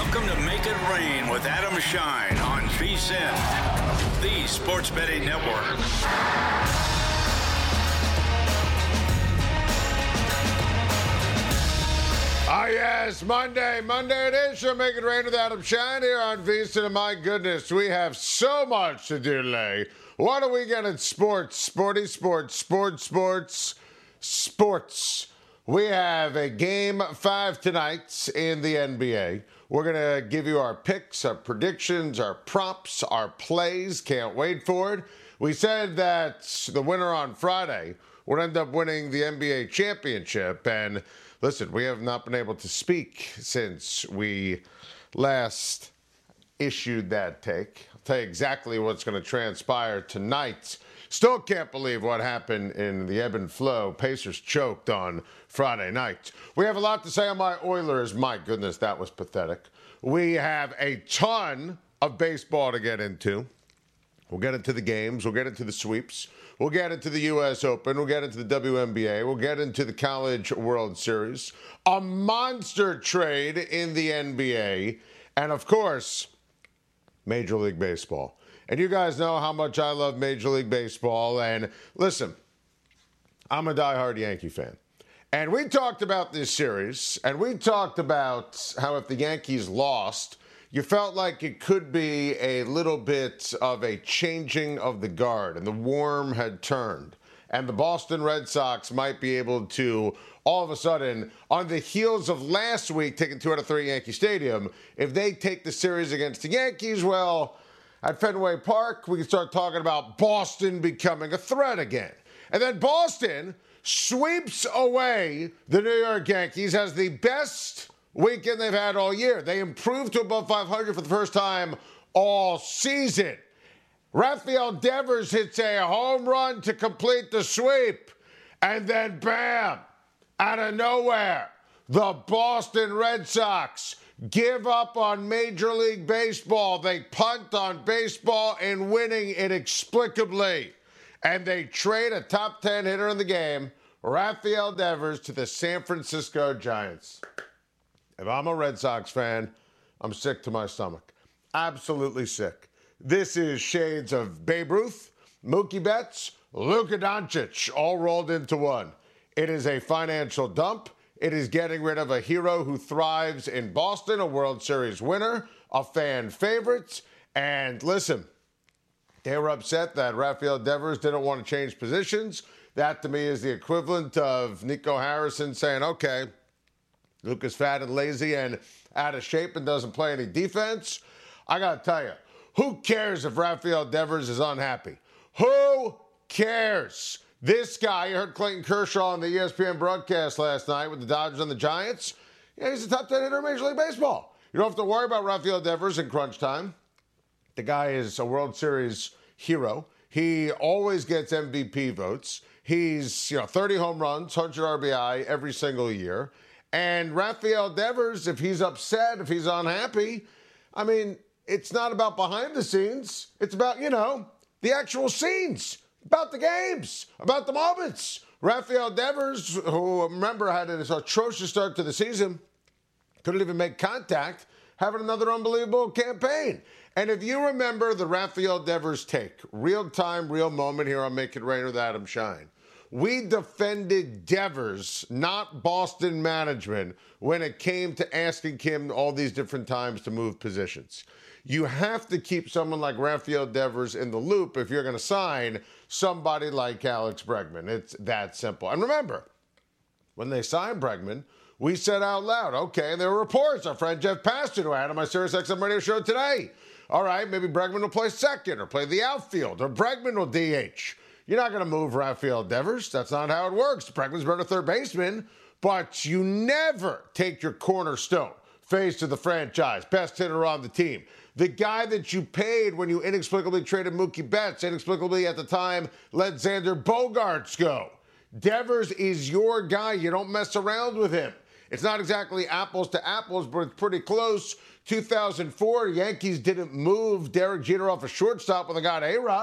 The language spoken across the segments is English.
Welcome to Make It Rain with Adam Shine on VSiN, the sports betting network. Ah, yes, Monday edition, Make It Rain with Adam Shine here on VSiN. And my goodness, we have so much to do today. What do we get in sports? Sporty sports. We have a Game 5 tonight in the NBA. We're going to give you our picks, our predictions, our props, our plays. Can't wait for it. We said that the winner on Friday would end up winning the NBA championship. And listen, we have not been able to speak since we last issued that take. I'll tell you exactly what's going to transpire tonight. Still can't believe what happened in the ebb and flow. Pacers choked on Friday night. We have a lot to say on my Oilers. My goodness, that was pathetic. We have a ton of baseball to get into. We'll get into the games. We'll get into the sweeps. We'll get into the U.S. Open. We'll get into the WNBA. We'll get into the College World Series. A monster trade in the NBA. And, of course, Major League Baseball. And you guys know how much I love Major League Baseball. And listen, I'm a diehard Yankee fan. And we talked about this series, and we talked about how if the Yankees lost, you felt like it could be a little bit of a changing of the guard, and the warm had turned. And the Boston Red Sox might be able to, all of a sudden, on the heels of last week taking 2 out of 3 Yankee Stadium, if they take the series against the Yankees, well, at Fenway Park, we can start talking about Boston becoming a threat again. And then Boston sweeps away the New York Yankees, has the best weekend they've had all year. They improved to above 500 for the first time all season. Rafael Devers hits a home run to complete the sweep. And then, bam, out of nowhere, the Boston Red Sox give up on Major League Baseball. They punt on baseball and winning inexplicably. And they trade a top 10 hitter in the game, Rafael Devers, to the San Francisco Giants. If I'm a Red Sox fan, I'm sick to my stomach. Absolutely sick. This is shades of Babe Ruth, Mookie Betts, Luka Doncic, all rolled into one. It is a financial dump. It is getting rid of a hero who thrives in Boston, a World Series winner, a fan favorite. And listen, they were upset that Rafael Devers didn't want to change positions. That, to me, is the equivalent of Nico Harrison saying, okay, Luka's fat and lazy and out of shape and doesn't play any defense. I got to tell you, who cares if Rafael Devers is unhappy? Who cares? This guy, you heard Clayton Kershaw on the ESPN broadcast last night with the Dodgers and the Giants. Yeah, he's a top 10 hitter in Major League Baseball. You don't have to worry about Rafael Devers in crunch time. The guy is a World Series hero. He always gets MVP votes. He's 30 home runs, 100 RBI every single year. And Rafael Devers, if he's upset, if he's unhappy, I mean, it's not about behind the scenes. It's about, the actual scenes, about the games, about the moments. Rafael Devers, who, remember, had an atrocious start to the season, couldn't even make contact, having another unbelievable campaign. And if you remember the Rafael Devers take, real time, real moment here on Make It Rain with Adam Shine, we defended Devers, not Boston management, when it came to asking him all these different times to move positions. You have to keep someone like Rafael Devers in the loop if you're going to sign somebody like Alex Bregman. It's that simple. And remember, when they signed Bregman, we said out loud, okay, there were reports. Our friend Jeff Paston, who I had on my SiriusXM radio show today, all right, maybe Bregman will play second or play the outfield or Bregman will DH. You're not going to move Rafael Devers. That's not how it works. Bregman's better third baseman, but you never take your cornerstone, face of the franchise, best hitter on the team, the guy that you paid when you inexplicably traded Mookie Betts, inexplicably at the time let Xander Bogaerts go. Devers is your guy. You don't mess around with him. It's not exactly apples to apples, but it's pretty close. 2004, Yankees didn't move Derek Jeter off a shortstop when they got A-Rod.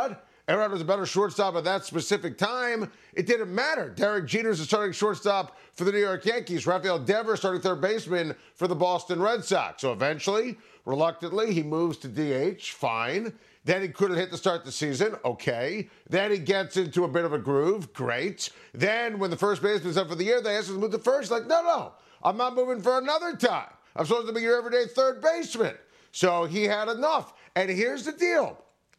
Aaron was a better shortstop at that specific time. It didn't matter. Derek Jeter's the starting shortstop for the New York Yankees. Rafael Devers starting third baseman for the Boston Red Sox. So eventually, reluctantly, he moves to DH. Fine. Then he couldn't hit to start the season. Okay. Then he gets into a bit of a groove. Great. Then when the first baseman's up for the year, they ask him to move to first. Like, no, I'm not moving for another time. I'm supposed to be your everyday third baseman. So he had enough. And here's the deal.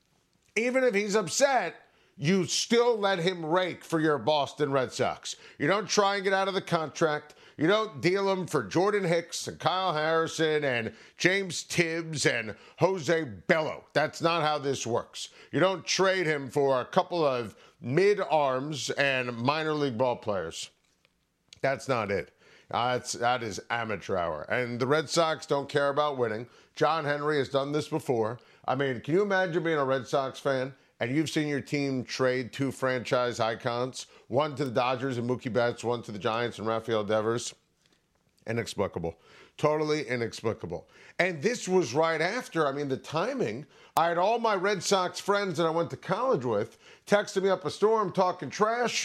Even if he's upset, you still let him rake for your Boston Red Sox. You don't try and get out of the contract. You don't deal him for Jordan Hicks and Kyle Harrison and James Tibbs and Jose Bello. That's not how this works. You don't trade him for a couple of mid-arms and minor league ball players. That's not it. That is amateur hour. And the Red Sox don't care about winning. John Henry has done this before. I mean, can you imagine being a Red Sox fan and you've seen your team trade two franchise icons, one to the Dodgers and Mookie Betts, one to the Giants and Rafael Devers? Inexplicable. Totally inexplicable. And this was right after, the timing. I had all my Red Sox friends that I went to college with texting me up a storm talking trash.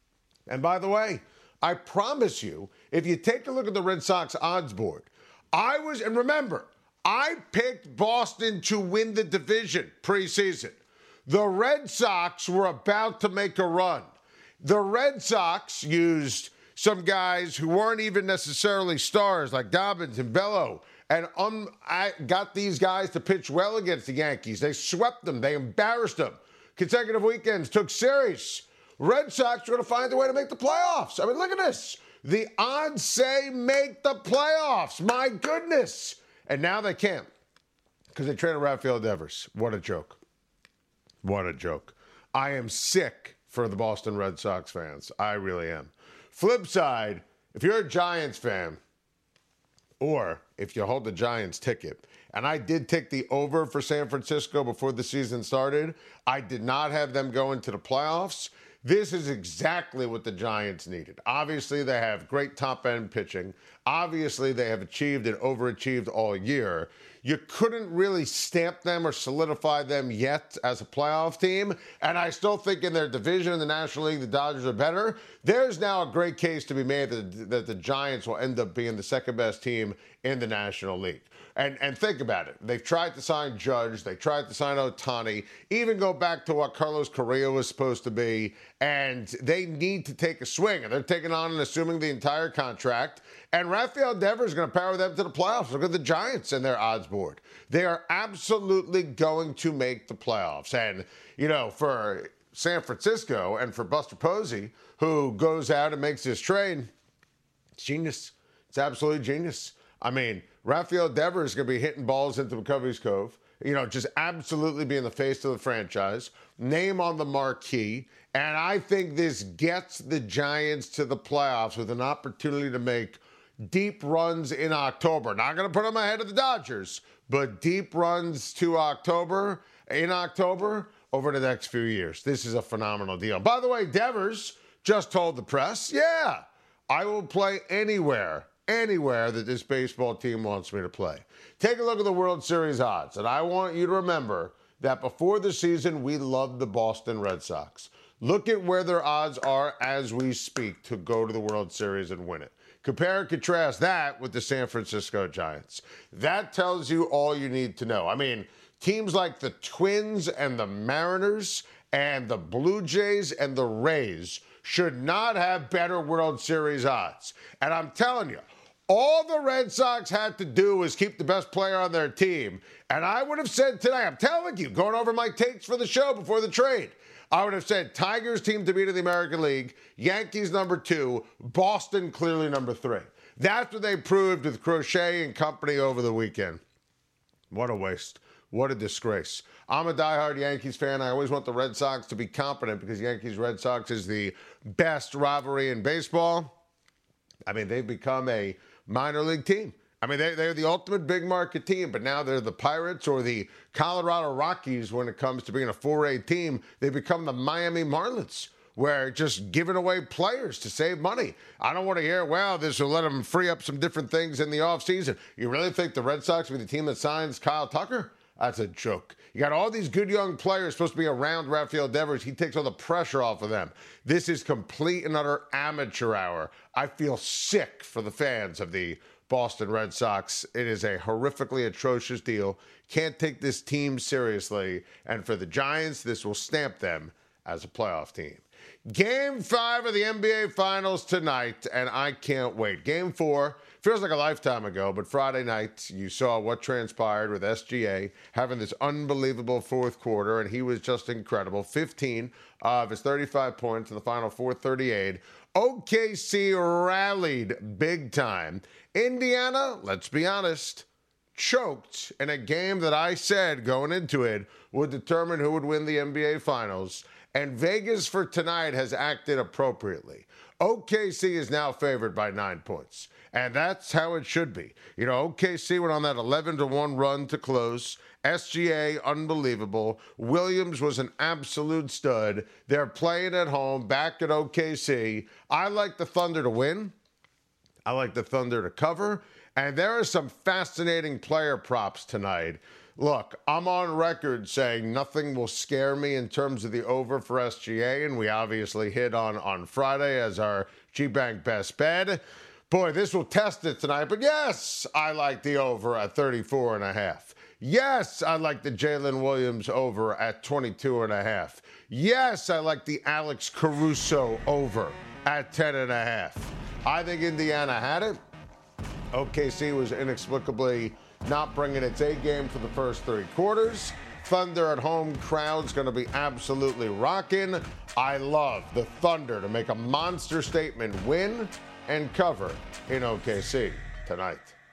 And by the way, I promise you, if you take a look at the Red Sox odds board, and remember, I picked Boston to win the division preseason. The Red Sox were about to make a run. The Red Sox used some guys who weren't even necessarily stars like Dobbins and Bello, and I got these guys to pitch well against the Yankees. They swept them. They embarrassed them. Consecutive weekends, took series. Red Sox were going to find a way to make the playoffs. Look at this. The odds say make the playoffs. My goodness. And now they can't because they traded Rafael Devers. What a joke. What a joke. I am sick for the Boston Red Sox fans. I really am. Flip side, if you're a Giants fan, or if you hold the Giants ticket, and I did take the over for San Francisco before the season started, I did not have them go into the playoffs. This is exactly what the Giants needed. Obviously, they have great top-end pitching. Obviously, they have achieved and overachieved all year. You couldn't really stamp them or solidify them yet as a playoff team, and I still think in their division in the National League, the Dodgers are better. There's now a great case to be made that the Giants will end up being the second-best team in the National League. And think about it. They've tried to sign Judge. They tried to sign Ohtani. Even go back to what Carlos Correa was supposed to be. And they need to take a swing. And they're taking on and assuming the entire contract. And Rafael Devers is going to power them to the playoffs. Look at the Giants and their odds board. They are absolutely going to make the playoffs. And, for San Francisco and for Buster Posey, who goes out and makes this trade, it's genius. It's absolutely genius. Rafael Devers is going to be hitting balls into McCovey's Cove, just absolutely being the face of the franchise, name on the marquee. And I think this gets the Giants to the playoffs with an opportunity to make deep runs in October. Not going to put them ahead of the Dodgers, but deep runs in October over the next few years. This is a phenomenal deal. By the way, Devers just told the press, yeah, I will play anywhere that this baseball team wants me to play. Take a look at the World Series odds, and I want you to remember that before the season, we loved the Boston Red Sox. Look at where their odds are as we speak to go to the World Series and win it. Compare and contrast that with the San Francisco Giants. That tells you all you need to know. Teams like the Twins and the Mariners and the Blue Jays and the Rays should not have better World Series odds. And I'm telling you, all the Red Sox had to do was keep the best player on their team. And I would have said today, I'm telling you, going over my takes for the show before the trade, I would have said Tigers team to beat in the American League, Yankees number 2, Boston clearly number 3. That's what they proved with Crochet and company over the weekend. What a waste. What a disgrace. I'm a diehard Yankees fan. I always want the Red Sox to be competent because Yankees-Red Sox is the best rivalry in baseball. They've become a minor league team. They're the ultimate big market team, but now they're the Pirates or the Colorado Rockies when it comes to being a 4A team. They become the Miami Marlins, where just giving away players to save money. I don't want to hear, this will let them free up some different things in the offseason. You really think the Red Sox will be the team that signs Kyle Tucker? That's a joke. You got all these good young players supposed to be around Rafael Devers. He takes all the pressure off of them. This is complete and utter amateur hour. I feel sick for the fans of the Boston Red Sox. It is a horrifically atrocious deal. Can't take this team seriously. And for the Giants, this will stamp them as a playoff team. Game 5 of the NBA Finals tonight, and I can't wait. Game 4 feels like a lifetime ago, but Friday night you saw what transpired with SGA having this unbelievable fourth quarter, and he was just incredible. 15 of his 35 points in the final 438. OKC rallied big time. Indiana, let's be honest, choked in a game that I said going into it would determine who would win the NBA Finals. And Vegas for tonight has acted appropriately. OKC is now favored by 9 points. And that's how it should be. You know, OKC went on that 11-1 run to close. SGA, unbelievable. Williams was an absolute stud. They're playing at home, back at OKC. I like the Thunder to win. I like the Thunder to cover. And there are some fascinating player props tonight. Look, I'm on record saying nothing will scare me in terms of the over for SGA, and we obviously hit on Friday as our G-Bank best bet. Boy, this will test it tonight, but yes, I like the over at 34.5. Yes, I like the Jalen Williams over at 22.5. Yes, I like the Alex Caruso over at 10.5. I think Indiana had it. OKC was inexplicably not bringing its A game for the first 3 quarters. Thunder at home crowd's going to be absolutely rocking. I love the Thunder to make a monster statement, win and cover in OKC tonight.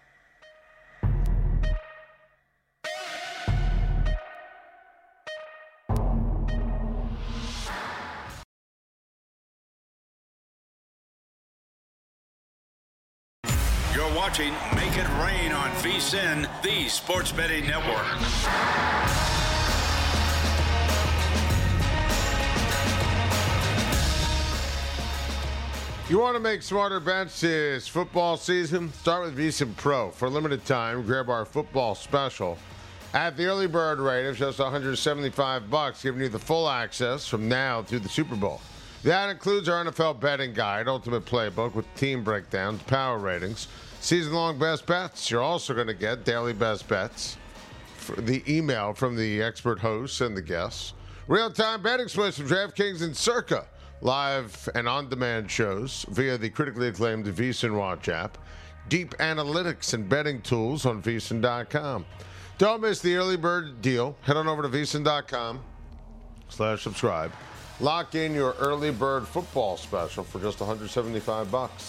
You're watching Make It Rain on VSiN, the sports betting network. You want to make smarter bets this football season? Start with VSiN Pro. For a limited time, grab our football special at the early bird rate of just $175, giving you the full access from now through the Super Bowl. That includes our NFL betting guide, Ultimate Playbook with team breakdowns, power ratings, season-long best bets. You're also going to get daily best bets, for the email from the expert hosts and the guests, real-time betting splits from DraftKings and Circa, live and on-demand shows via the critically acclaimed VSiN Watch app, deep analytics and betting tools on VSiN.com. Don't miss the early bird deal. Head on over to VSiN.com/subscribe. Lock in your early bird football special for just $175.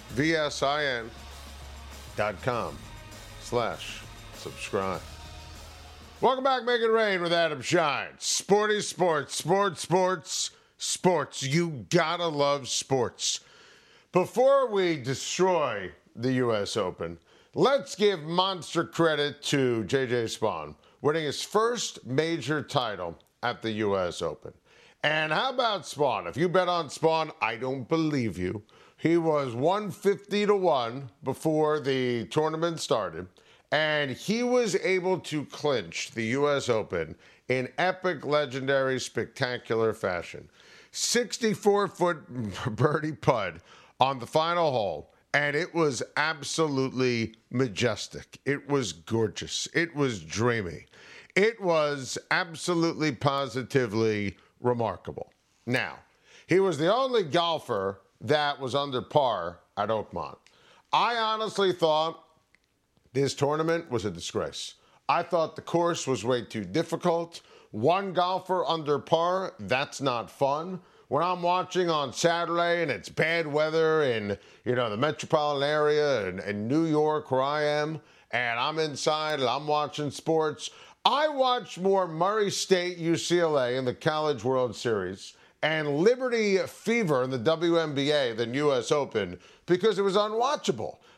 VSIN.com/subscribe. Welcome back, Make It Rain with Adam Shine. Sporty sports, sports. You gotta love sports. Before we destroy the U.S. Open, let's give monster credit to J.J. Spaun, winning his first major title at the U.S. Open. And how about Spaun? If you bet on Spaun, I don't believe you. He was 150-1 before the tournament started, and he was able to clinch the U.S. Open in epic, legendary, spectacular fashion. 64-foot birdie putt on the final hole, and it was absolutely majestic. It was gorgeous. It was dreamy. It was absolutely, positively remarkable. Now, he was the only golfer that was under par at Oakmont. I honestly thought this tournament was a disgrace. I thought the course was way too difficult. One golfer under par, that's not fun. When I'm watching on Saturday and it's bad weather in, the metropolitan area and New York where I am, and I'm inside and I'm watching sports, I watch more Murray State UCLA in the College World Series and Liberty Fever in the WNBA than U.S. Open because it was unwatchable.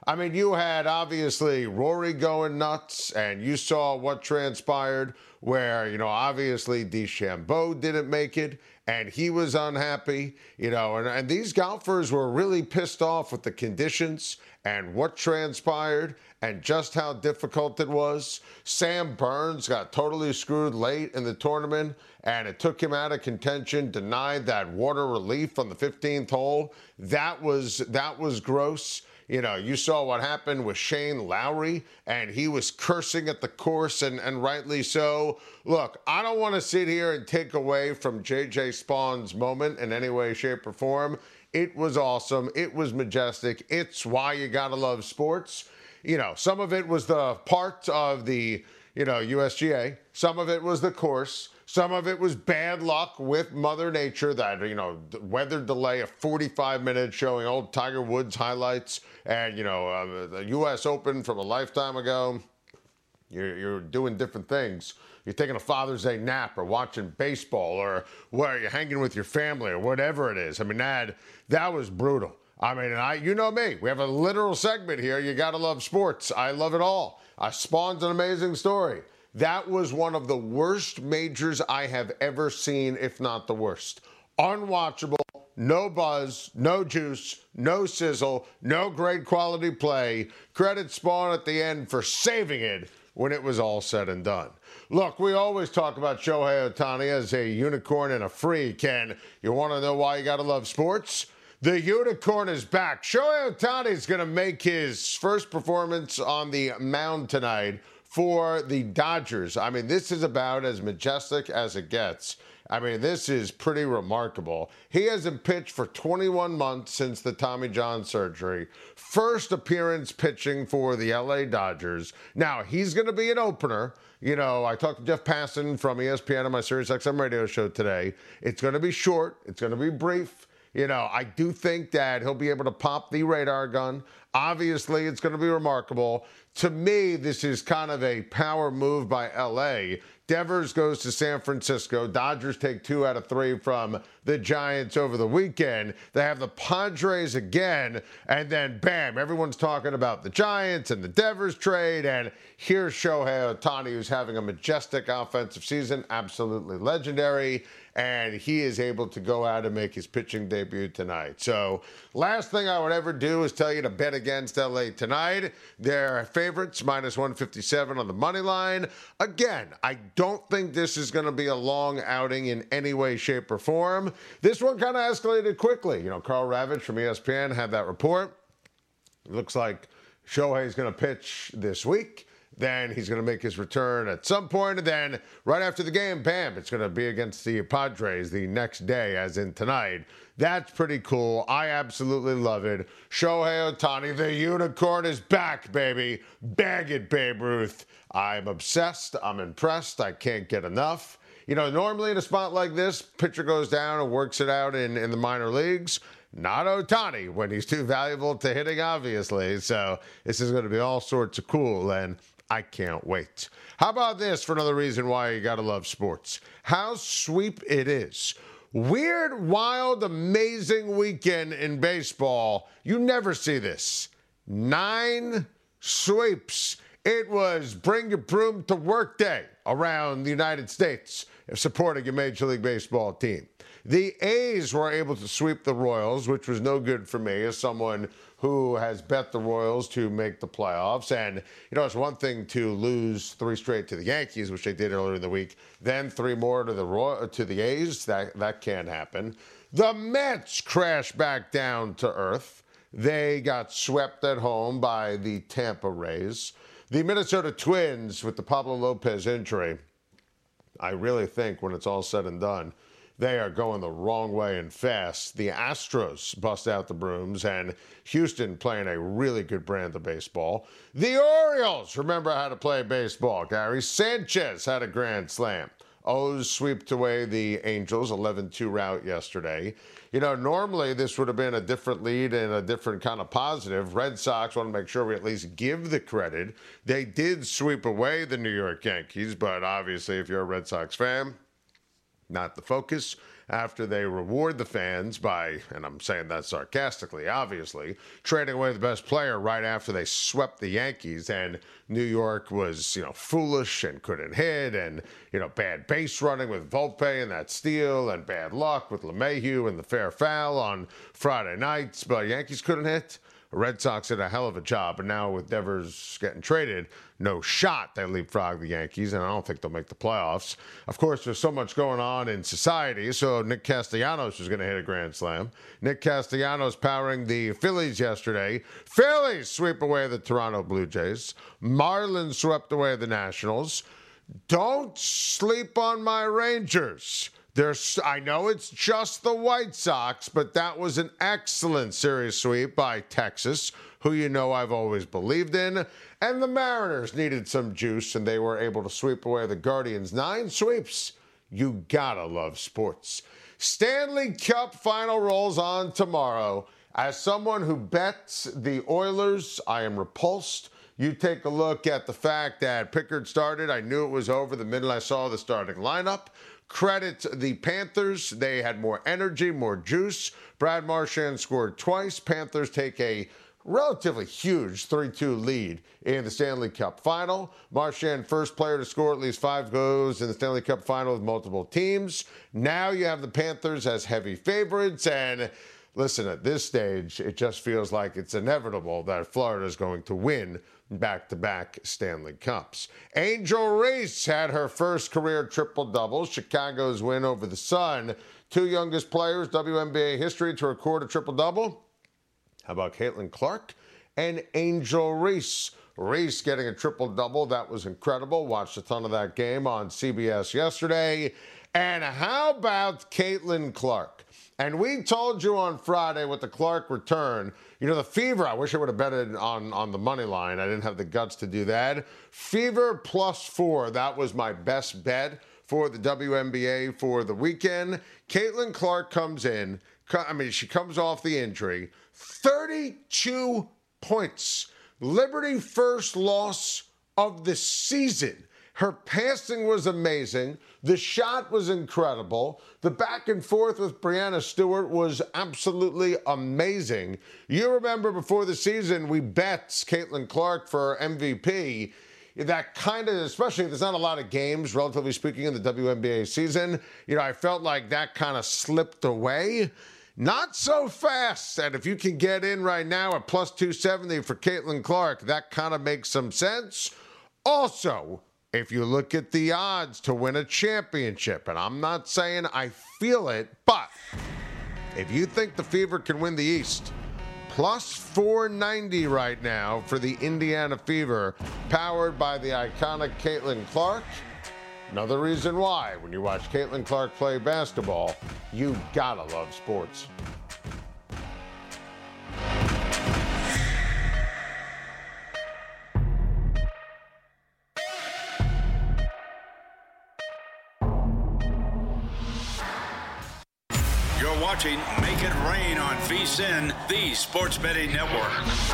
I mean, you had obviously Rory going nuts, and you saw what transpired where, obviously DeChambeau didn't make it, and he was unhappy, and these golfers were really pissed off with the conditions and what transpired and just how difficult it was. Sam Burns got totally screwed late in the tournament, and it took him out of contention, denied that water relief on the 15th hole. That was gross. You saw what happened with Shane Lowry, and he was cursing at the course, and rightly so. Look, I don't want to sit here and take away from J.J. Spawn's moment in any way, shape, or form. It was awesome. It was majestic. It's why you got to love sports. Some of it was the part of the, USGA. Some of it was the course. Some of it was bad luck with Mother Nature, that, weather delay of 45 minutes showing old Tiger Woods highlights and, the U.S. Open from a lifetime ago. You're doing different things. You're taking a Father's Day nap or watching baseball or where you're hanging with your family or whatever it is. I mean, that was brutal. I mean, you know me. We have a literal segment here. You got to love sports. I love it all. Spawn's an amazing story. That was one of the worst majors I have ever seen, if not the worst. Unwatchable, no buzz, no juice, no sizzle, no great quality play. Credit Spawn at the end for saving it when it was all said and done. Look, we always talk about Shohei Ohtani as a unicorn and a freak, and you want to know why you got to love sports? The unicorn is back. Shohei Ohtani is going to make his first performance on the mound tonight for the Dodgers. I mean, this is about as majestic as it gets. I mean, this is pretty remarkable. He hasn't pitched for 21 months since the Tommy John surgery. First appearance pitching for the LA Dodgers. Now, he's going to be an opener. I talked to Jeff Passan from ESPN on my SiriusXM radio show today. It's going to be short. It's going to be brief. I do think that he'll be able to pop the radar gun. Obviously, it's going to be remarkable. To me, this is kind of a power move by LA. Devers goes to San Francisco. Dodgers take 2 out of 3 from the Giants over the weekend. They have the Padres again, and then bam, everyone's talking about the Giants and the Devers trade, and here's Shohei Ohtani, who's having a majestic offensive season, absolutely legendary, and he is able to go out and make his pitching debut tonight. So last thing I would ever do is tell you to bet against LA tonight. They're favorites, minus 157 on the money line. Again, I don't think this is going to be a long outing in any way, shape, or form. This one kind of escalated quickly. Carl Ravitch from ESPN had that report. It looks like Shohei's going to pitch this week. Then he's going to make his return at some point, and then right after the game, bam, it's going to be against the Padres the next day, as in tonight. That's pretty cool. I absolutely love it. Shohei Ohtani, the unicorn, is back, baby. Bag it, Babe Ruth. I'm obsessed. I'm impressed. I can't get enough. Normally in a spot like this, pitcher goes down and works it out in the minor leagues. Not Ohtani when he's too valuable to hitting, obviously. So this is going to be all sorts of cool, and I can't wait. How about this for another reason why you got to love sports? How sweep it is. Weird, wild, amazing weekend in baseball. You never see this. 9 sweeps. It was bring your broom to work day around the United States supporting your Major League Baseball team. The A's were able to sweep the Royals, which was no good for me as someone who has bet the Royals to make the playoffs. And, it's one thing to lose 3 straight to the Yankees, which they did earlier in the week, then 3 more to the A's. That can't happen. The Mets crashed back down to earth. They got swept at home by the Tampa Rays. The Minnesota Twins, with the Pablo Lopez injury, I really think when it's all said and done, they are going the wrong way and fast. The Astros bust out the brooms, and Houston playing a really good brand of baseball. The Orioles remember how to play baseball. Gary Sanchez had a grand slam. O's swept away the Angels, 11-2 rout yesterday. Normally this would have been a different lead and a different kind of positive. Red Sox want to make sure we at least give the credit. They did sweep away the New York Yankees, but obviously if you're a Red Sox fan, not the focus. after they reward the fans by, and I'm saying that sarcastically, obviously, trading away the best player right after they swept the Yankees. And New York was, foolish and couldn't hit, and, bad base running with Volpe and that steal, and bad luck with LeMahieu and the fair foul on Friday nights. But Yankees couldn't hit. Red Sox did a hell of a job, and now with Devers getting traded, no shot they leapfrog the Yankees, and I don't think they'll make the playoffs. Of course, there's so much going on in society, so Nick Castellanos is going to hit a grand slam. Nick Castellanos powering the Phillies yesterday. Phillies sweep away the Toronto Blue Jays. Marlins swept away the Nationals. Don't sleep on my Rangers. I know it's just the White Sox, but that was an excellent series sweep by Texas, who I've always believed in. And the Mariners needed some juice, and they were able to sweep away the Guardians. 9 sweeps. You gotta love sports. Stanley Cup final rolls on tomorrow. As someone who bets the Oilers, I am repulsed. You take a look at the fact that Pickard started. I knew it was over the minute I saw the starting lineup. Credit the Panthers. They had more energy, more juice. Brad Marchand scored twice. Panthers take a relatively huge 3-2 lead in the Stanley Cup final. Marchand, first player to score at least 5 goals in the Stanley Cup final with multiple teams. Now you have the Panthers as heavy favorites. And listen, at this stage, it just feels like it's inevitable that Florida is going to win back-to-back Stanley Cups. Angel Reese had her first career triple-double. Chicago's win over the Sun. 2 youngest players, WNBA history, to record a triple-double. How about Caitlin Clark and Angel Reese? Reese getting a triple-double. That was incredible. Watched a ton of that game on CBS yesterday. And how about Caitlin Clark? And we told you on Friday with the Clark return, the Fever, I wish I would have betted on the money line. I didn't have the guts to do that. Fever +4, that was my best bet for the WNBA for the weekend. Caitlin Clark comes in. She comes off the injury. 32 points. Liberty first loss of the season. Her passing was amazing. The shot was incredible. The back and forth with Breanna Stewart was absolutely amazing. You remember before the season, we bet Caitlin Clark for MVP. That kind of, especially if there's not a lot of games, relatively speaking, in the WNBA season, I felt like that kind of slipped away. Not so fast. And if you can get in right now at +270 for Caitlin Clark, that kind of makes some sense. Also, if you look at the odds to win a championship, and I'm not saying I feel it, but if you think the Fever can win the East, +490 right now for the Indiana Fever, powered by the iconic Caitlin Clark. Another reason why, when you watch Caitlin Clark play basketball, you gotta love sports. You're watching Make It Rain on VSiN, the sports betting network.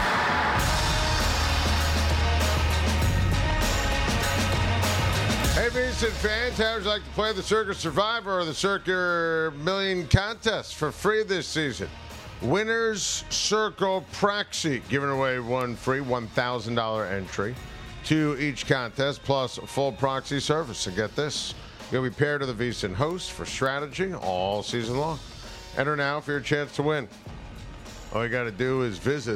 Hey, VSiN fans, how would you like to play the Circa Survivor or the Circa Million contest for free this season? Winners Circle Proxy, giving away one free $1,000 entry to each contest, plus full proxy service. And get this, you'll be paired to the VSiN host for strategy all season long. Enter now for your chance to win. All you got to do is visit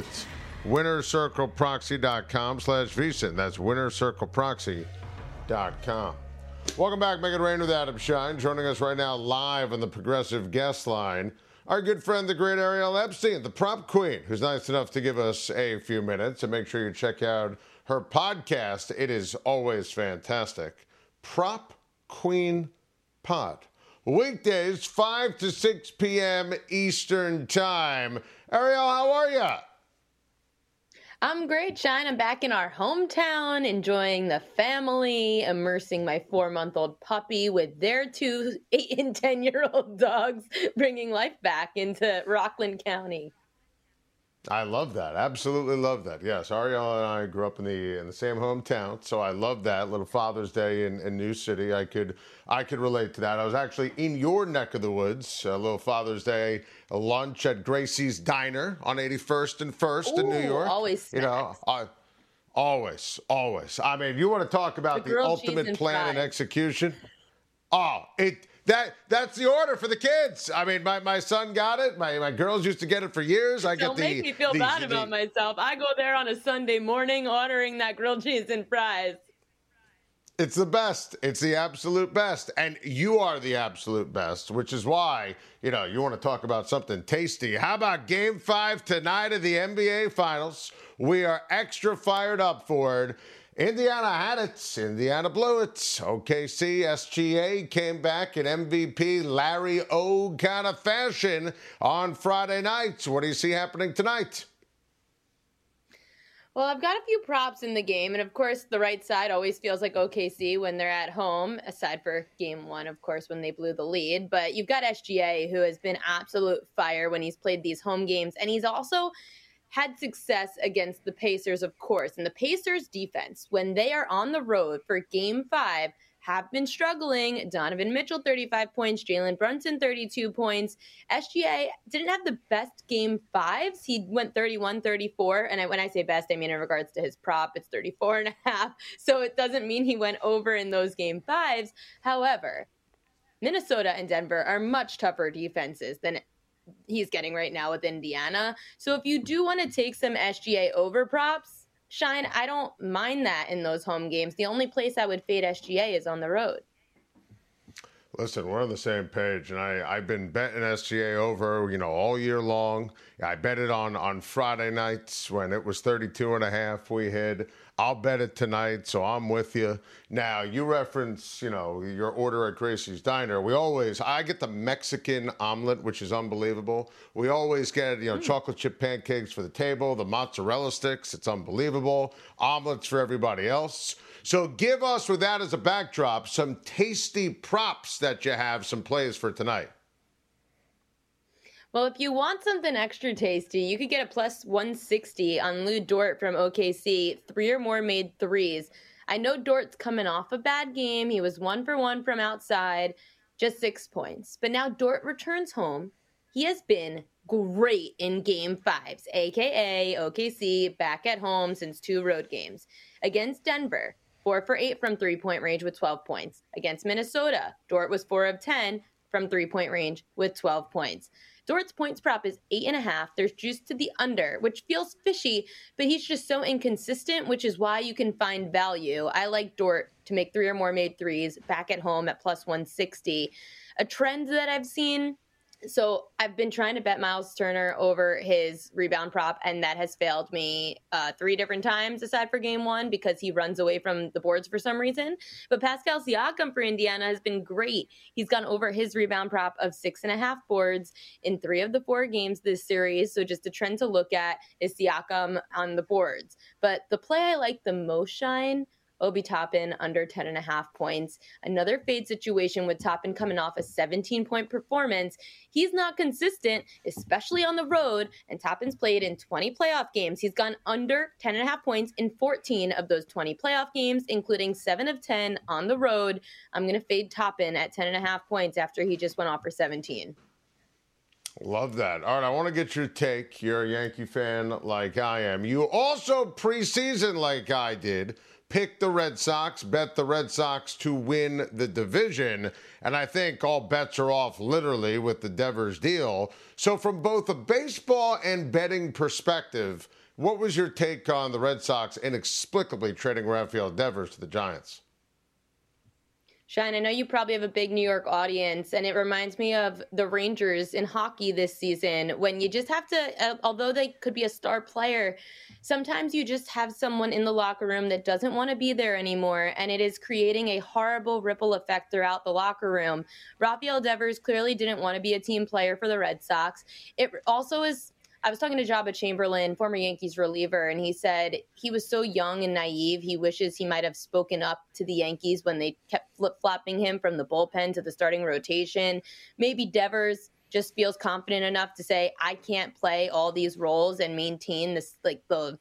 winnercircleproxy.com/VSiN. That's winnercircleproxy.com. Welcome back, Make It Rain with Adam Shine. Joining us right now live on the Progressive Guest Line, our good friend, the great Ariel Epstein, the prop queen, who's nice enough to give us a few minutes. And make sure you check out her podcast. It is always fantastic. Prop Queen Pod. Weekdays, 5 to 6 p.m. Eastern Time. Ariel, how are you? I'm great, Shine. I'm back in our hometown, enjoying the family, immersing my 4-month-old puppy with their 2 8 and 10-year-old dogs, bringing life back into Rockland County. I love that. Absolutely love that. Yes, Ariel and I grew up in the same hometown, so I love that little Father's Day in New City. I could relate to that. I was actually in your neck of the woods, a little Father's Day lunch at Gracie's Diner on 81st and First in New Ooh, York. always You know, snacks. always. I mean, you want to talk The about the grilled cheese ultimate and plan and fries. execution? Oh, that's the order for the kids. I mean, my son got it. My girls used to get it for years. I get Don't make me feel bad about myself. I go there on a Sunday morning ordering that grilled cheese and fries. It's the best. It's the absolute best. And you are the absolute best, which is why, you want to talk about something tasty. How about Game 5 tonight of the NBA Finals? We are extra fired up for it. Indiana had it. Indiana blew it. OKC, SGA came back in MVP Larry O kind of fashion on Friday night. What do you see happening tonight? Well, I've got a few props in the game, and of course, the right side always feels like OKC when they're at home, aside for game one, of course, when they blew the lead. But you've got SGA, who has been absolute fire when he's played these home games, and he's also had success against the Pacers, of course. And the Pacers defense, when they are on the road for game 5, have been struggling. Donovan Mitchell, 35 points. Jalen Brunson, 32 points. SGA didn't have the best game 5s. He went 31, 34. And when I say best, I mean in regards to his prop, it's 34 and a half. So it doesn't mean he went over in those game 5s. However, Minnesota and Denver are much tougher defenses than he's getting right now with Indiana. So if you do want to take some SGA over props, Shine, I don't mind that in those home games. The only place I would fade SGA is on the road. Listen, we're on the same page, and I've been betting SGA over, all year long. I bet it on Friday nights when it was 32 and a half we hit. I'll bet it tonight, so I'm with you. Now, you reference, your order at Gracie's Diner. I get the Mexican omelet, which is unbelievable. We always get, chocolate chip pancakes for the table, the mozzarella sticks. It's unbelievable. Omelets for everybody else. So give us, with that as a backdrop, some tasty props that you have, some plays for tonight. Well, if you want something extra tasty, you could get a plus 160 on Lou Dort from OKC, 3 or more made threes. I know Dort's coming off a bad game. He was 1 for 1 from outside, just 6 points. But now Dort returns home. He has been great in game 5s, a.k.a. OKC back at home since 2 road games. Against Denver, 4 for 8 from three-point range with 12 points. Against Minnesota, Dort was 4 of 10 from three-point range with 12 points. Dort's points prop is 8.5. There's juice to the under, which feels fishy, but he's just so inconsistent, which is why you can find value. I like Dort to make 3 or more made threes back at home at plus 160. A trend that I've seen, so I've been trying to bet Miles Turner over his rebound prop, and that has failed me 3 different times aside for game 1 because he runs away from the boards for some reason. But Pascal Siakam for Indiana has been great. He's gone over his rebound prop of 6.5 boards in 3 of the 4 games this series. So just a trend to look at is Siakam on the boards. But the play I like the most, Shine, Obi Toppin under 10.5 points. Another fade situation with Toppin coming off a 17-point performance. He's not consistent, especially on the road, and Toppin's played in 20 playoff games. He's gone under 10.5 points in 14 of those 20 playoff games, including 7 of 10 on the road. I'm going to fade Toppin at 10.5 points after he just went off for 17. Love that. All right, I want to get your take. You're a Yankee fan like I am. You also preseason, like I did, pick the Red Sox, bet the Red Sox to win the division, and I think all bets are off literally with the Devers deal. So from both a baseball and betting perspective, what was your take on the Red Sox inexplicably trading Rafael Devers to the Giants? Shine, I know you probably have a big New York audience, and it reminds me of the Rangers in hockey this season when you just have to, although they could be a star player, sometimes you just have someone in the locker room that doesn't want to be there anymore, and it is creating a horrible ripple effect throughout the locker room. Rafael Devers clearly didn't want to be a team player for the Red Sox. It also is, I was talking to Jabba Chamberlain, former Yankees reliever, and he said he was so young and naive. He wishes he might have spoken up to the Yankees when they kept flip-flopping him from the bullpen to the starting rotation. Maybe Devers just feels confident enough to say, I can't play all these roles and maintain this, like, the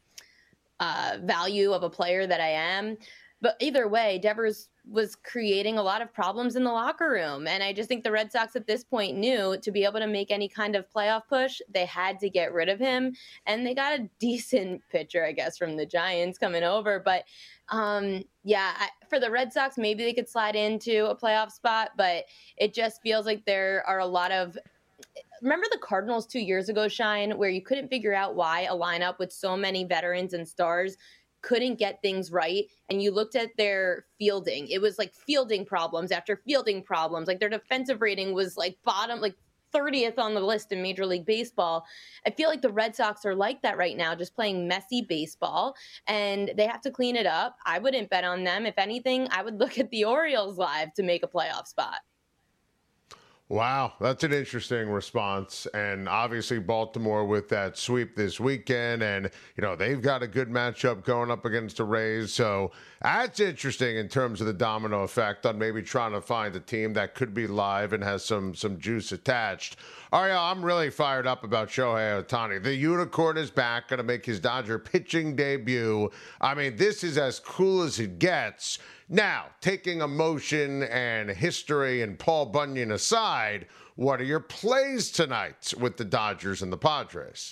value of a player that I am. But either way, Devers was creating a lot of problems in the locker room. And I just think the Red Sox at this point knew to be able to make any kind of playoff push, they had to get rid of him. And they got a decent pitcher, I guess, from the Giants coming over. But for the Red Sox, maybe they could slide into a playoff spot. But it just feels like there are a lot of... Remember the Cardinals 2 years ago, Shine, where you couldn't figure out why a lineup with so many veterans and stars couldn't get things right, and you looked at their fielding. It was like fielding problems after fielding problems. Like their defensive rating was like bottom, like 30th on the list in Major League Baseball. I feel like the Red Sox are like that right now, just playing messy baseball, and they have to clean it up. I wouldn't bet on them. If anything, I would look at the Orioles live to make a playoff spot. Wow, that's an interesting response. And obviously Baltimore with that sweep this weekend, and they've got a good matchup going up against the Rays. So that's interesting in terms of the domino effect on maybe trying to find a team that could be live and has some juice attached. Ariel, I'm really fired up about Shohei Ohtani. The unicorn is back, going to make his Dodger pitching debut. I mean, this is as cool as it gets. Now, taking emotion and history and Paul Bunyan aside, what are your plays tonight with the Dodgers and the Padres?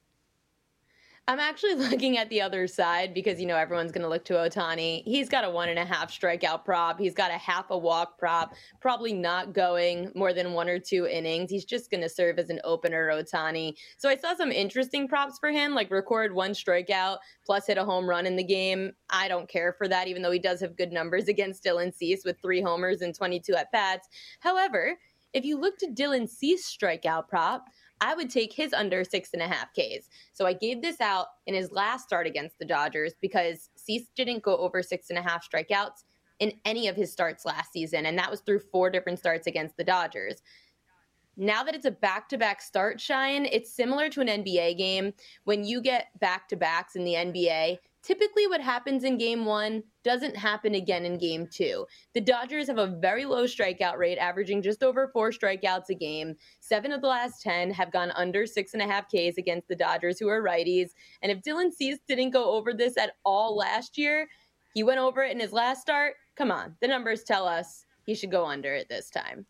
I'm actually looking at the other side because, everyone's going to look to Ohtani. He's got a 1.5 strikeout prop. He's got a half a walk prop, probably not going more than 1 or 2 innings. He's just going to serve as an opener, Ohtani. So I saw some interesting props for him, like record 1 strikeout plus hit a home run in the game. I don't care for that, even though he does have good numbers against Dylan Cease with 3 homers and 22 at-bats. However, if you look to Dylan Cease strikeout prop, I would take his under 6.5 Ks. So I gave this out in his last start against the Dodgers because Cease didn't go over 6.5 strikeouts in any of his starts last season, and that was through 4 different starts against the Dodgers. Now that it's a back-to-back start, Shine, it's similar to an NBA game. When you get back-to-backs in the NBA, typically what happens in game 1 doesn't happen again in game 2. The Dodgers have a very low strikeout rate, averaging just over 4 strikeouts a game. 7 of the last 10 have gone under 6.5 Ks against the Dodgers, who are righties. And if Dylan Cease didn't go over this at all last year, he went over it in his last start. Come on, the numbers tell us he should go under it this time.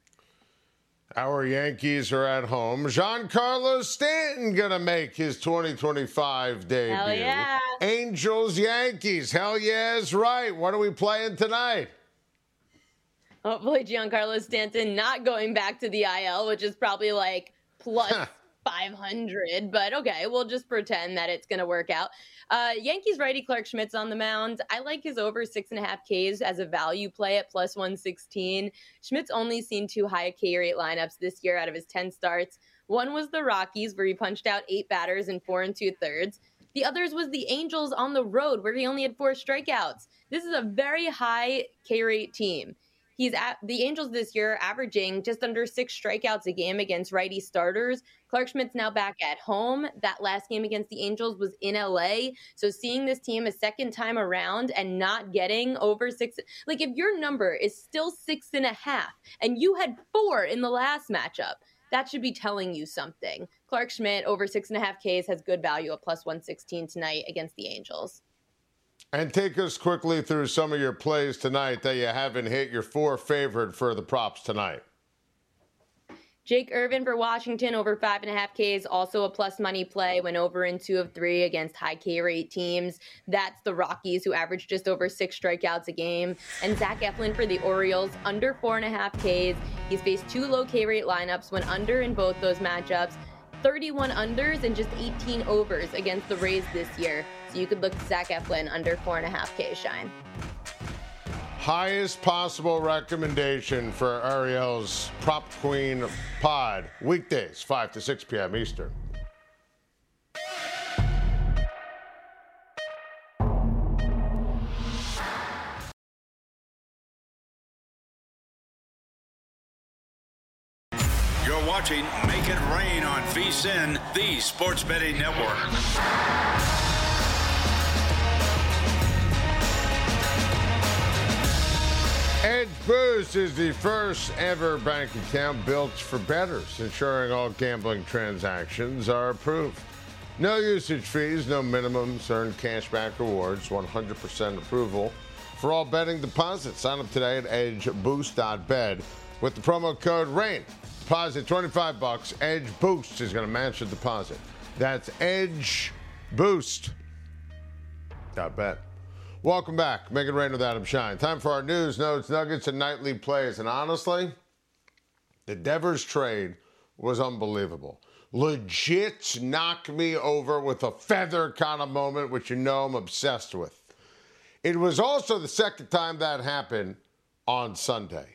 Our Yankees are at home. Giancarlo Stanton going to make his 2025 debut. Hell yeah. Angels, Yankees. Hell yeah is right. What are we playing tonight? Hopefully Giancarlo Stanton not going back to the IL, which is probably like plus 500. But okay, we'll just pretend that it's going to work out. Yankees righty Clark Schmidt's on the mound. I like his over 6.5 Ks as a value play at plus 116. Schmidt's only seen 2 high K rate lineups this year out of his 10 starts. One was the Rockies, where he punched out 8 batters in 4 2/3. The others was the Angels on the road, where he only had 4 strikeouts. This is a very high K rate team. He's at the Angels this year averaging just under 6 strikeouts a game against righty starters. Clark Schmidt's now back at home. That last game against the Angels was in LA. So seeing this team a second time around and not getting over 6, like if your number is still 6.5 and you had 4 in the last matchup, that should be telling you something. Clark Schmidt over 6.5 Ks has good value at plus 116 tonight against the Angels. And take us quickly through some of your plays tonight that you haven't hit. Your 4 favorite for the props tonight. Jake Irvin for Washington over 5.5 Ks, also a plus money play, went over in 2 of 3 against high K rate teams. That's the Rockies, who average just over 6 strikeouts a game. And Zach Eflin for the Orioles, under 4.5 Ks. He's faced 2 low K rate lineups, went under in both those matchups. 31 unders and just 18 overs against the Rays this year. So you could look to Zach Eflin under 4.5 K, Shine. Highest possible recommendation for Ariel's Prop Queen pod, weekdays, 5 to 6 p.m. Eastern. You're watching Make It Rain on VSiN, the sports betting network. Edge Boost is the first ever bank account built for bettors, ensuring all gambling transactions are approved. No usage fees, no minimums, earn cashback rewards, 100% approval for all betting deposits. Sign up today at edgeboost.bet with the promo code RAIN. Deposit $25. Edge Boost is going to match the deposit. That's edgeboost.bet. Welcome back. Make it rain with Adam Shine. Time for our news, notes, nuggets, and nightly plays. And honestly, the Devers trade was unbelievable. Legit knock me over with a feather kind of moment, which you know I'm obsessed with. It was also the second time that happened on Sunday.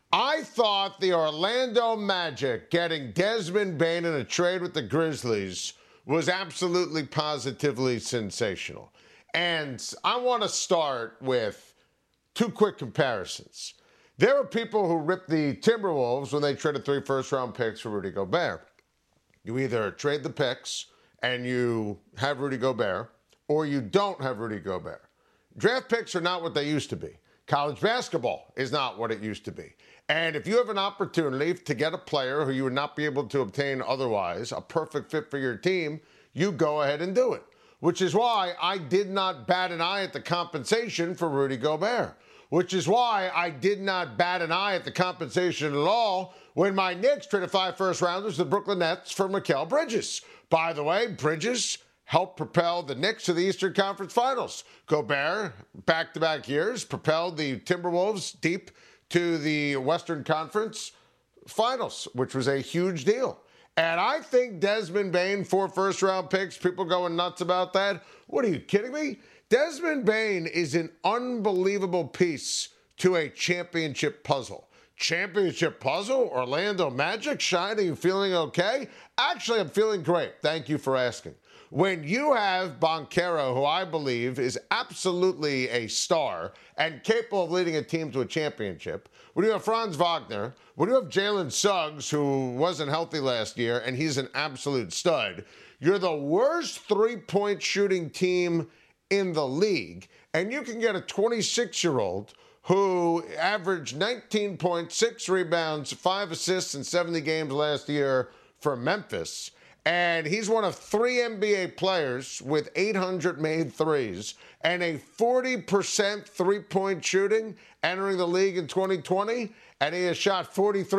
I thought the Orlando Magic getting Desmond Bane in a trade with the Grizzlies was absolutely positively sensational. And I want to start with two quick comparisons. There were people who ripped the Timberwolves when they traded 3 first-round picks for Rudy Gobert. You either trade the picks and you have Rudy Gobert, or you don't have Rudy Gobert. Draft picks are not what they used to be. College basketball is not what it used to be. And if you have an opportunity to get a player who you would not be able to obtain otherwise, a perfect fit for your team, you go ahead and do it. Which is why I did not bat an eye at the compensation for Rudy Gobert. Which is why I did not bat an eye at the compensation at all when my Knicks traded 5 first-rounders to the Brooklyn Nets for Mikal Bridges. By the way, Bridges helped propel the Knicks to the Eastern Conference Finals. Gobert, back-to-back years, propelled the Timberwolves deep to the Western Conference Finals, which was a huge deal. And I think Desmond Bane, 4 first-round picks, people going nuts about that. What, are you kidding me? Desmond Bane is an unbelievable piece to a championship puzzle. Championship puzzle? Orlando Magic? Shine, are you feeling okay? Actually, I'm feeling great. Thank you for asking. When you have Banchero, who I believe is absolutely a star and capable of leading a team to a championship, when you have Franz Wagner, when you have Jalen Suggs, who wasn't healthy last year, and he's an absolute stud, you're the worst three-point shooting team in the league, and you can get a 26-year-old who averaged 19 points, 6 rebounds, 5 assists in 70 games last year for Memphis. And he's one of 3 NBA players with 800 made threes and a 40% three-point shooting entering the league in 2020. And he has shot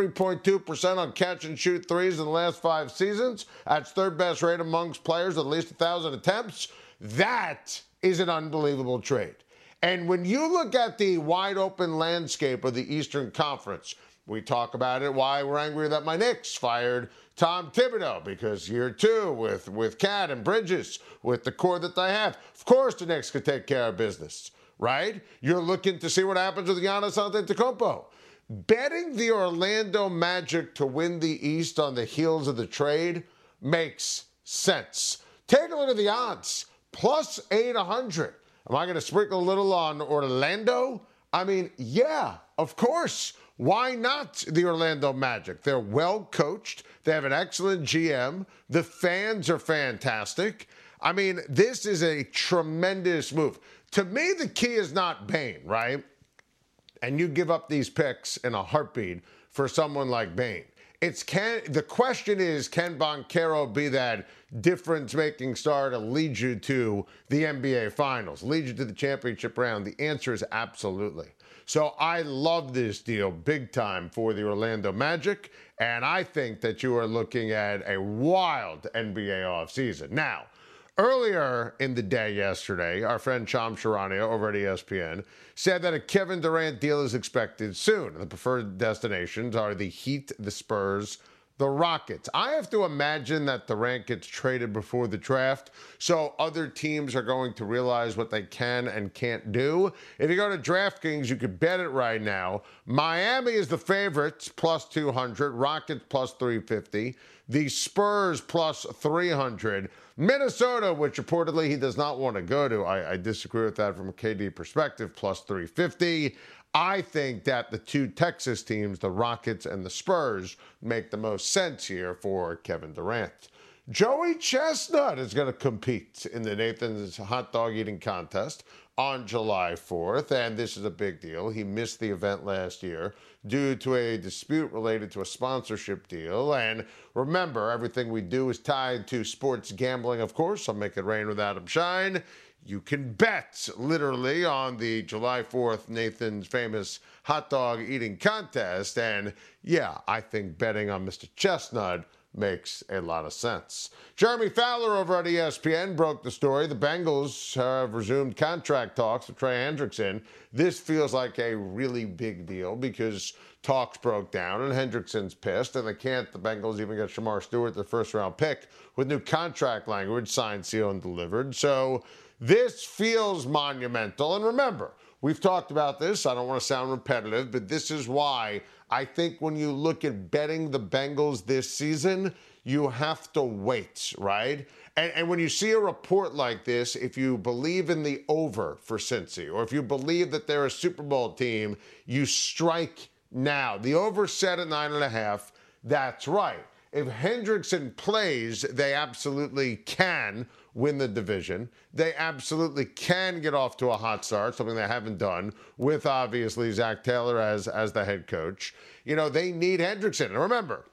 43.2% on catch-and-shoot threes in the last 5 seasons. That's third best rate amongst players with at least 1,000 attempts. That is an unbelievable trade. And when you look at the wide-open landscape of the Eastern Conference, we talk about it, why we're angry that my Knicks fired Tom Thibodeau, because year 2 with Cat and Bridges, with the core that they have, of course the Knicks could take care of business, right? You're looking to see what happens with Giannis Antetokounmpo. Betting the Orlando Magic to win the East on the heels of the trade makes sense. Take a look at the odds, plus 800. Am I going to sprinkle a little on Orlando? I mean, yeah, of course. Why not the Orlando Magic? They're well coached. They have an excellent GM. The fans are fantastic. I mean, this is a tremendous move. To me, the key is not Bane, right? And you give up these picks in a heartbeat for someone like Bane. The question is, can Banchero be that difference-making star to lead you to the NBA Finals, lead you to the championship round? The answer is absolutely. So I love this deal big time for the Orlando Magic, and I think that you are looking at a wild NBA offseason. Now, earlier in the day yesterday, our friend Shams Charania over at ESPN said that a Kevin Durant deal is expected soon. The preferred destinations are the Heat, the Spurs, the Rockets. I have to imagine that Durant gets traded before the draft, so other teams are going to realize what they can and can't do. If you go to DraftKings, you could bet it right now. Miami is the favorites, plus 200. Rockets, plus 350. The Spurs, plus 300. Minnesota, which reportedly he does not want to go to. I disagree with that from a KD perspective, plus 350. I think that the 2 Texas teams, the Rockets and the Spurs, make the most sense here for Kevin Durant. Joey Chestnut is going to compete in the Nathan's hot dog eating contest on July 4th, and this is a big deal. He missed the event last year due to a dispute related to a sponsorship deal. And remember, everything we do is tied to sports gambling, of course. I'll make it rain with Adam Shine. You can bet literally on the July 4th Nathan's famous hot dog eating contest. And yeah, I think betting on Mr. Chestnut makes a lot of sense. Jeremy Fowler over at ESPN broke the story. The Bengals have resumed contract talks with Trey Hendrickson. This feels like a really big deal because talks broke down and Hendrickson's pissed, and the Bengals even get Shamar Stewart, the first-round pick, with new contract language signed, sealed, and delivered. So this feels monumental. And remember, we've talked about this. I don't want to sound repetitive, but this is why I think when you look at betting the Bengals this season, you have to wait, right? And when you see a report like this, if you believe in the over for Cincy, or if you believe that they're a Super Bowl team, you strike now. The over set at 9.5, that's right. If Hendrickson plays, they absolutely can win the division. They absolutely can get off to a hot start, something they haven't done, with obviously Zach Taylor as the head coach. You know, they need Hendrickson. And remember,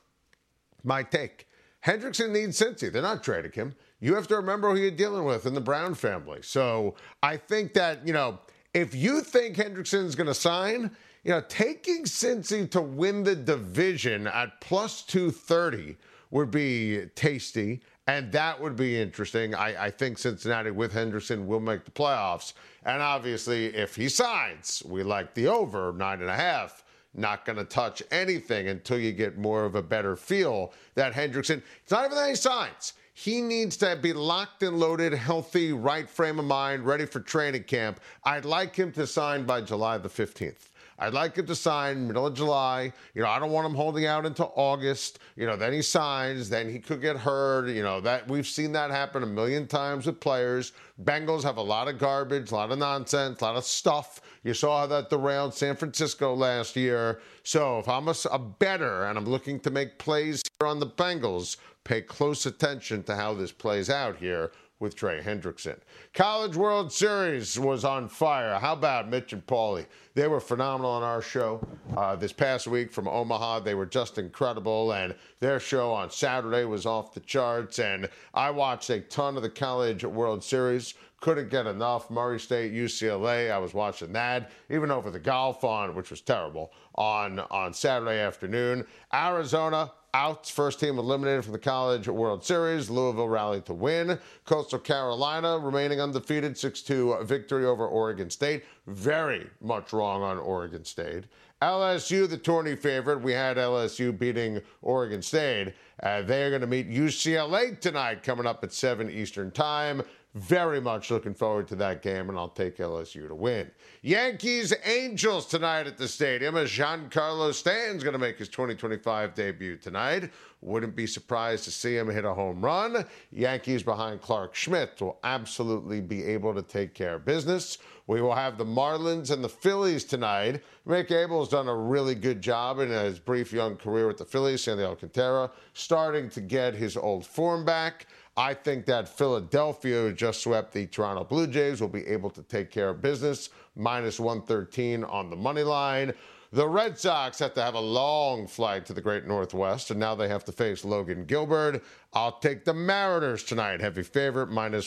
my take, Hendrickson needs Cincy. They're not trading him. You have to remember who you're dealing with in the Brown family. So I think that, you know, if you think Hendrickson's going to sign, you know, taking Cincy to win the division at plus 230 would be tasty, and that would be interesting. I think Cincinnati with Hendrickson will make the playoffs. And obviously, if he signs, we like the over, 9.5. Not going to touch anything until you get more of a better feel that Hendrickson, it's not even that he signs. He needs to be locked and loaded, healthy, right frame of mind, ready for training camp. I'd like him to sign by July the 15th. I'd like him to sign middle of July. You know, I don't want him holding out until August. You know, then he signs, then he could get hurt. You know, that we've seen that happen a million times with players. Bengals have a lot of garbage, a lot of nonsense, a lot of stuff. You saw how that derailed San Francisco last year. So if I'm a bettor and I'm looking to make plays here on the Bengals, pay close attention to how this plays out here with Trey Hendrickson. College World Series was on fire. How about Mitch and Paulie? They were phenomenal on our show this past week from Omaha. They were just incredible, and their show on Saturday was off the charts. And I watched a ton of the College World Series. Couldn't get enough. Murray State, UCLA, I was watching that, even over the golf on, which was terrible, on Saturday afternoon. Arizona, out, first team eliminated from the College World Series. Louisville rallied to win. Coastal Carolina remaining undefeated, 6-2 victory over Oregon State. Very much wrong on Oregon State. LSU, the tourney favorite. We had LSU beating Oregon State. They are going to meet UCLA tonight, coming up at 7 Eastern Time. Very much looking forward to that game, and I'll take LSU to win. Yankees Angels tonight at the stadium, as Giancarlo Stanton's going to make his 2025 debut tonight. Wouldn't be surprised to see him hit a home run. Yankees behind Clark Schmidt will absolutely be able to take care of business. We will have the Marlins and the Phillies tonight. Mick Abel's done a really good job in his brief young career with the Phillies. Sandy Alcantara starting to get his old form back. I think that Philadelphia, who just swept the Toronto Blue Jays, will be able to take care of business. Minus 113 on the money line. The Red Sox have to have a long flight to the Great Northwest, and now they have to face Logan Gilbert. I'll take the Mariners tonight, heavy favorite, minus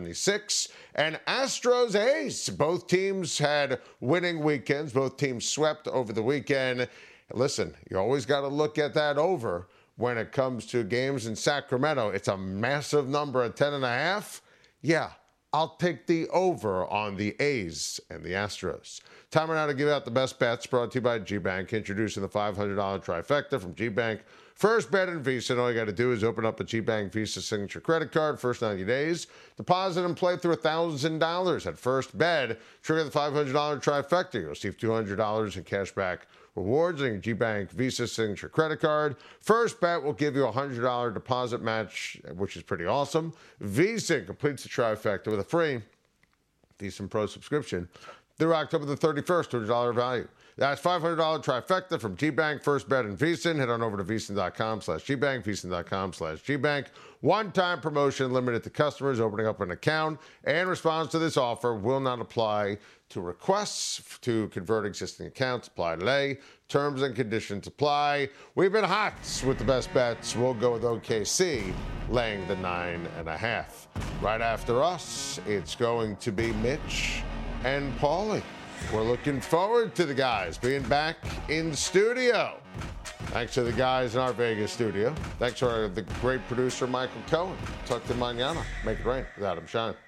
176. And Astros A's. Both teams had winning weekends. Both teams swept over the weekend. Listen, you always got to look at that over. When it comes to games in Sacramento, it's a massive number at 10.5. Yeah, I'll take the over on the A's and the Astros. Time now to give out the best bets, brought to you by G-Bank, introducing the $500 trifecta from G-Bank. First bet in Visa, and all you got to do is open up a G-Bank Visa signature credit card, first 90 days, deposit and play through $1,000 at first bet. Trigger the $500 trifecta. You'll receive $200 in cash back rewards on your G-Bank Visa signature credit card. First bet will give you a $100 deposit match, which is pretty awesome. Visa completes the trifecta with a free Visa Pro subscription through October the 31st, $200 value. That's $500 trifecta from GBank, First Bet, and VSiN. Head on over to VSiN.com/GBank, VSiN.com/GBank. One-time promotion limited to customers opening up an account, and response to this offer will not apply to requests to convert existing accounts. Apply today. Terms and conditions apply. We've been hot with the best bets. We'll go with OKC laying the 9.5. Right after us, it's going to be Mitch and Paulie. We're looking forward to the guys being back in studio. Thanks to the guys in our Vegas studio. Thanks to the great producer, Michael Cohen. Talk to mañana. Make it rain with Adam Shine.